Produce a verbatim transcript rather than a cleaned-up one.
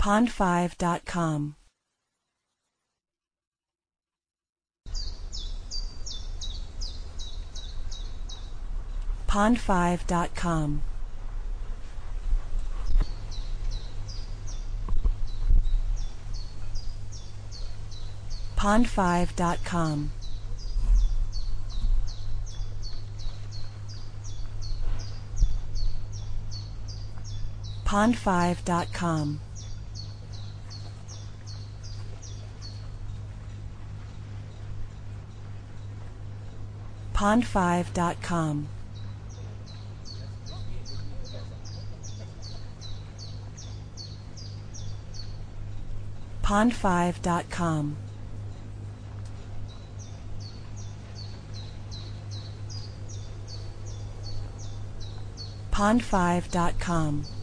pond five dot com. pond five dot com. pond five dot com. pond five dot com. pond five dot com. pond five dot com. pond five dot com.